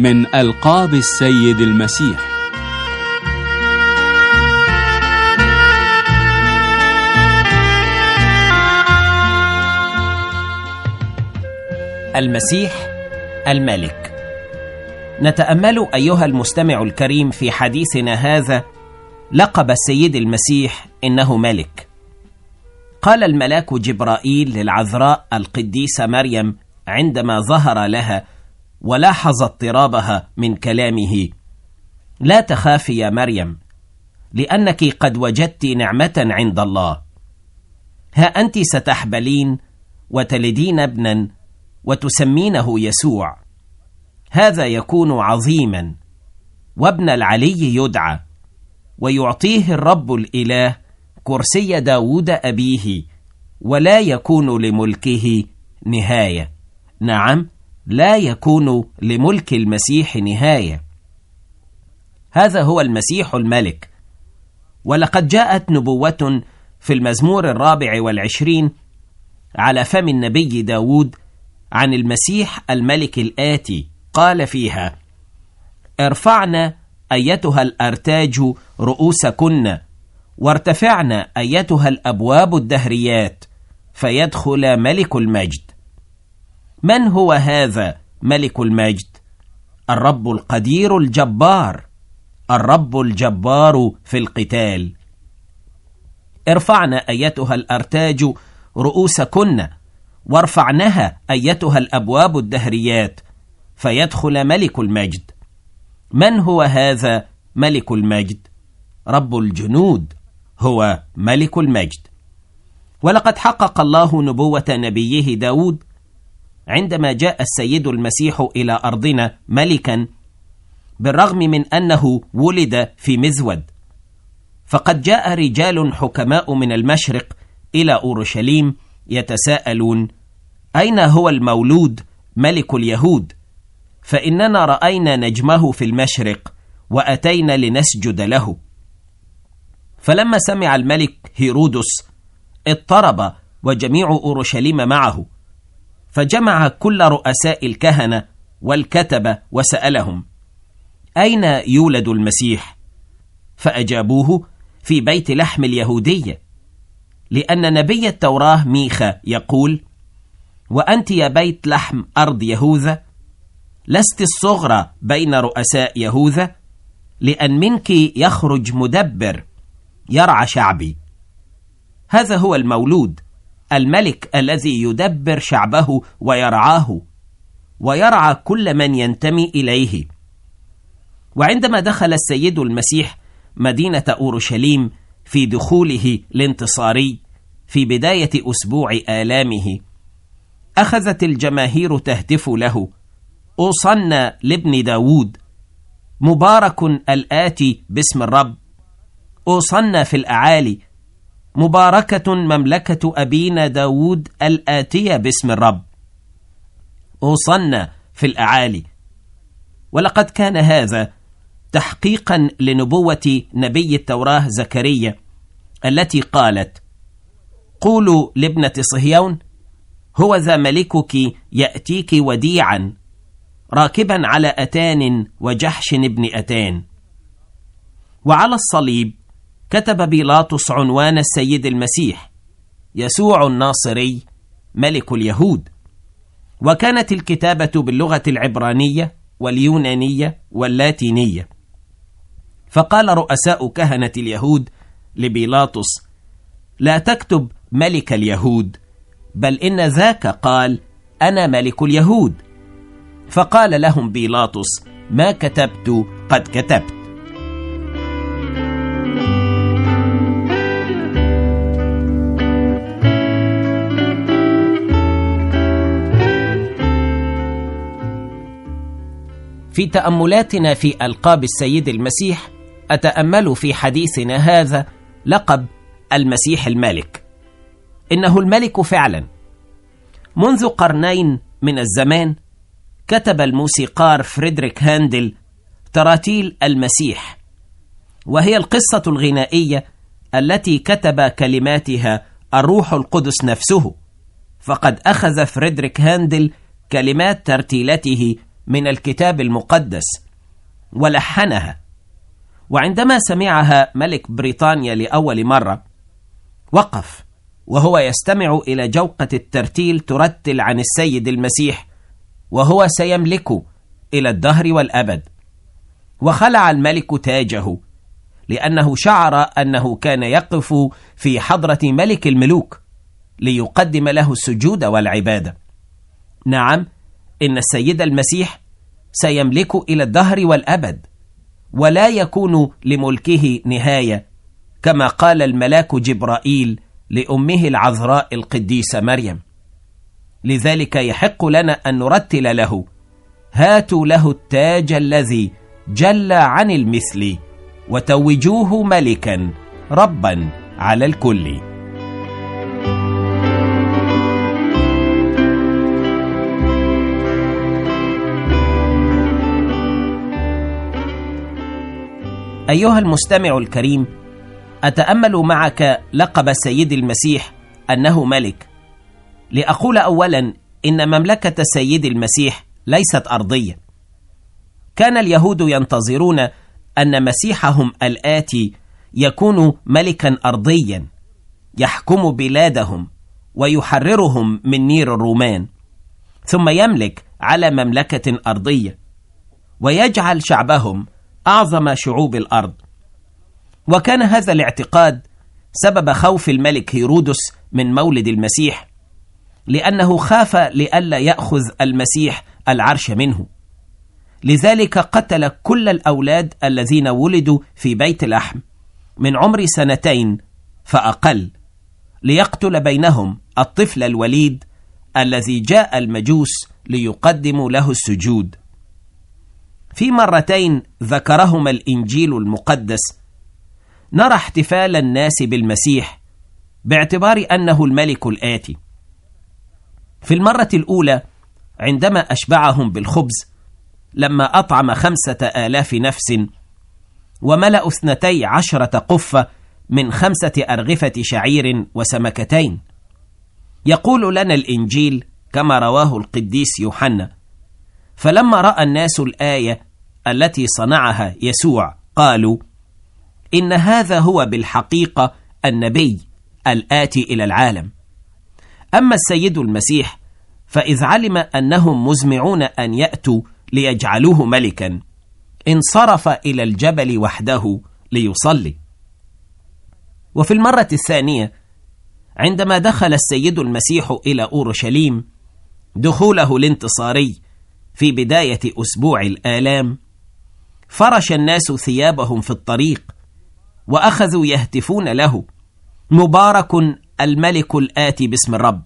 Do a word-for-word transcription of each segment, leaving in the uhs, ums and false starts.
من ألقاب السيد المسيح. المسيح الملك. نتأمل أيها المستمع الكريم في حديثنا هذا لقب السيد المسيح إنه ملك. قال الملاك جبرائيل للعذراء القديسة مريم عندما ظهر لها ولاحظ اضطرابها من كلامه: لا تخافي يا مريم، لأنك قد وجدت نعمة عند الله. ها أنت ستحبلين وتلدين ابنا وتسمينه يسوع. هذا يكون عظيما، وابن العلي يدعى، ويعطيه الرب الإله كرسي داود أبيه، ولا يكون لملكه نهاية. نعم، لا يكون لملك المسيح نهاية. هذا هو المسيح الملك. ولقد جاءت نبوة في المزمور الرابع والعشرين على فم النبي داود عن المسيح الملك الآتي. قال فيها: ارفعنا أيتها الأرتاج رؤوسكن، وارتفعنا أيتها الأبواب الدهريات، فيدخل ملك المجد. من هو هذا ملك المجد؟ الرب القدير الجبار، الرب الجبار في القتال. ارفعنا أيتها الأرتاج رؤوسكن، وارفعنها أيتها الأبواب الدهريات، فيدخل ملك المجد. من هو هذا ملك المجد؟ رب الجنود هو ملك المجد. ولقد حقق الله نبوة نبيه داود عندما جاء السيد المسيح إلى أرضنا ملكا، بالرغم من أنه ولد في مزود. فقد جاء رجال حكماء من المشرق إلى أورشليم يتساءلون: أين هو المولود ملك اليهود؟ فإننا رأينا نجمه في المشرق وأتينا لنسجد له. فلما سمع الملك هيرودس اضطرب، وجميع أورشليم معه، فجمع كل رؤساء الكهنة والكتبة وسألهم: أين يولد المسيح؟ فأجابوه: في بيت لحم اليهودية، لأن نبي التوراة ميخا يقول: وأنت يا بيت لحم أرض يهوذا لست الصغرى بين رؤساء يهوذا، لأن منك يخرج مدبر يرعى شعبي. هذا هو المولود، الملك الذي يدبر شعبه ويرعاه، ويرعى كل من ينتمي إليه. وعندما دخل السيد المسيح مدينة أورشليم في دخوله الانتصاري في بداية أسبوع آلامه، أخذت الجماهير تهتف له: أوصلنا لابن داود، مبارك الآتي باسم الرب، أوصلنا في الأعالي، مباركة مملكة أبينا داود الآتية باسم الرب. أوصلنا في الأعالي. ولقد كان هذا تحقيقا لنبوة نبي التوراة زكريا التي قالت: قولوا لابنة صهيون: هو ذا ملكك يأتيك وديعا، راكبا على أتان وجحش ابن أتان. وعلى الصليب كتب بيلاطس عنوان السيد المسيح: يسوع الناصري ملك اليهود. وكانت الكتابة باللغة العبرانية واليونانية واللاتينية. فقال رؤساء كهنة اليهود لبيلاطس: لا تكتب ملك اليهود، بل إن ذاك قال: أنا ملك اليهود. فقال لهم بيلاطس: ما كتبت قد كتبت. في تأملاتنا في ألقاب السيد المسيح أتأمل في حديثنا هذا لقب المسيح الملك. إنه الملك فعلا. منذ قرنين من الزمان كتب الموسيقار فريدريك هاندل تراتيل المسيح، وهي القصة الغنائية التي كتب كلماتها الروح القدس نفسه. فقد أخذ فريدريك هاندل كلمات ترتيلته من الكتاب المقدس ولحنها. وعندما سمعها ملك بريطانيا لأول مرة وقف وهو يستمع إلى جوقة الترتيل ترتل عن السيد المسيح وهو سيملك إلى الدهر والأبد. وخلع الملك تاجه لأنه شعر أنه كان يقف في حضرة ملك الملوك ليقدم له السجود والعبادة. نعم، إن السيد المسيح سيملك إلى الدهر والأبد، ولا يكون لملكه نهاية، كما قال الملاك جبرائيل لأمه العذراء القديسة مريم. لذلك يحق لنا أن نرتل له: هاتوا له التاج الذي جل عن المثل وتوجوه ملكا ربا على الكل. أيها المستمع الكريم، أتأمل معك لقب السيد المسيح أنه ملك، لأقول أولا إن مملكة السيد المسيح ليست أرضية. كان اليهود ينتظرون أن مسيحهم الآتي يكون ملكا أرضيا يحكم بلادهم ويحررهم من نير الرومان، ثم يملك على مملكة أرضية ويجعل شعبهم أعظم شعوب الأرض. وكان هذا الاعتقاد سبب خوف الملك هيرودس من مولد المسيح، لأنه خاف لئلا يأخذ المسيح العرش منه. لذلك قتل كل الأولاد الذين ولدوا في بيت لحم من عمر سنتين فأقل، ليقتل بينهم الطفل الوليد الذي جاء المجوس ليقدموا له السجود. في مرتين ذكرهما الإنجيل المقدس نرى احتفال الناس بالمسيح باعتبار أنه الملك الآتي. في المرة الأولى عندما أشبعهم بالخبز لما أطعم خمسة آلاف نفس وملأ اثنتي عشرة قفة من خمسة أرغفة شعير وسمكتين. يقول لنا الإنجيل كما رواه القديس يوحنا: فلما رأى الناس الآية التي صنعها يسوع قالوا: إن هذا هو بالحقيقة النبي الآتي إلى العالم. أما السيد المسيح فإذ علم أنهم مزمعون أن يأتوا ليجعلوه ملكا انصرف إلى الجبل وحده ليصلي. وفي المرة الثانية عندما دخل السيد المسيح إلى أورشليم دخوله الانتصاري في بداية أسبوع الآلام، فرش الناس ثيابهم في الطريق وأخذوا يهتفون له: مبارك الملك الآتي باسم الرب،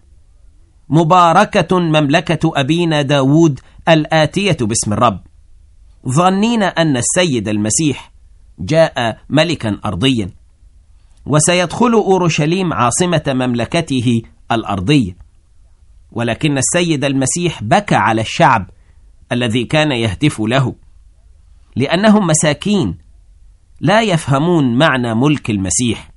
مباركة مملكة أبينا داود الآتية باسم الرب، ظنين أن السيد المسيح جاء ملكا أرضيا وسيدخل أورشليم عاصمة مملكته الأرضية. ولكن السيد المسيح بكى على الشعب الذي كان يهتف له، لأنهم مساكين لا يفهمون معنى ملك المسيح.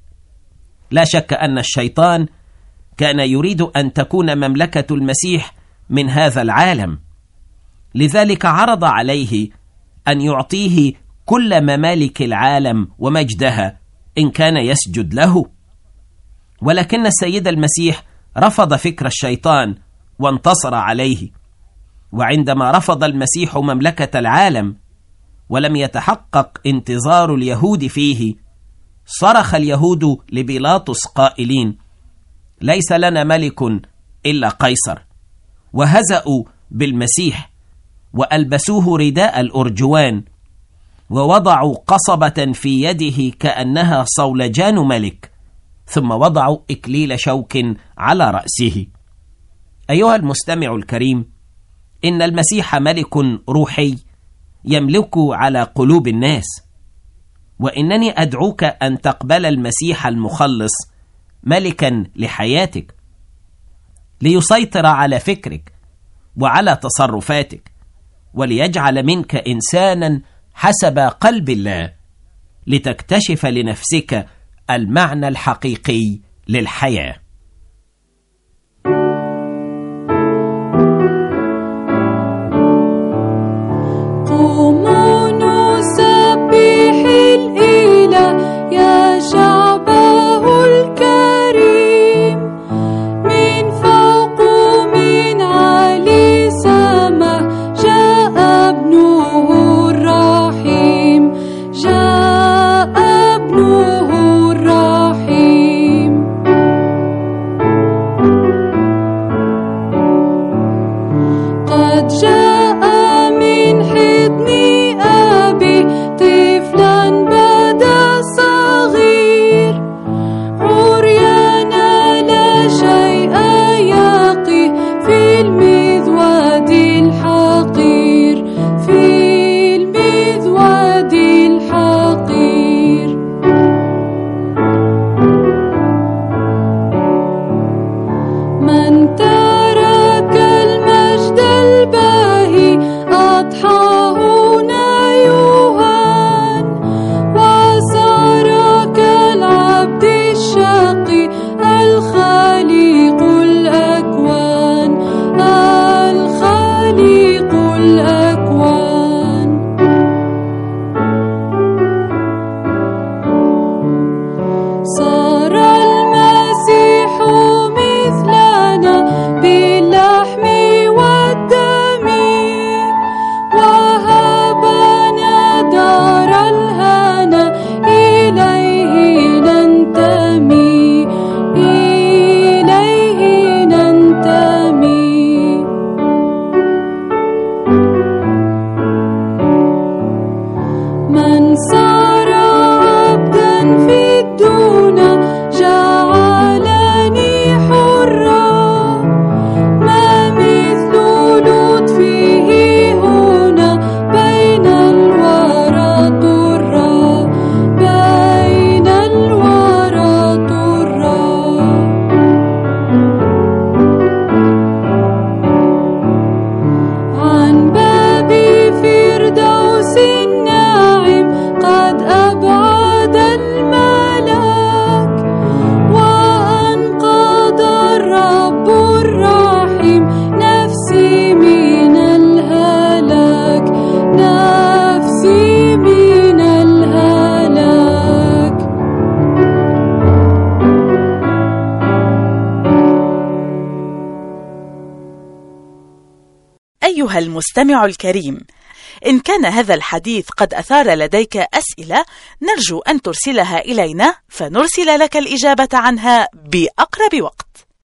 لا شك أن الشيطان كان يريد أن تكون مملكة المسيح من هذا العالم، لذلك عرض عليه أن يعطيه كل ممالك العالم ومجدها إن كان يسجد له. ولكن السيد المسيح رفض فكر الشيطان وانتصر عليه. وعندما رفض المسيح مملكة العالم ولم يتحقق انتظار اليهود فيه، صرخ اليهود لبيلاطس قائلين: ليس لنا ملك إلا قيصر. وهزأوا بالمسيح وألبسوه رداء الأرجوان ووضعوا قصبة في يده كأنها صولجان ملك، ثم وضعوا إكليل شوك على رأسه. أيها المستمع الكريم، إن المسيح ملك روحي يملك على قلوب الناس، وإنني أدعوك أن تقبل المسيح المخلص ملكا لحياتك، ليسيطر على فكرك وعلى تصرفاتك، وليجعل منك إنسانا حسب قلب الله، لتكتشف لنفسك المعنى الحقيقي للحياة. الخالق الأكوان الخالق الأكوان. صار المسيح مثلنا باللحم والدم وهبنا دار الهنا إليه ننتمي إليه ننتمي. من صار عبدا في الدنيا جعلني حرا ما مثل لطفه هنا بين الورى طرا بين الورى طرا. عن باب فردوس الناعم قد أبعد الملاك وأنقذ الرب الرحيم نفسي من الهلاك نفسي من الهلاك. أيها المستمع الكريم، إن كان هذا الحديث قد أثار لديك أسئلة نرجو أن ترسلها إلينا فنرسل لك الإجابة عنها بأقرب وقت.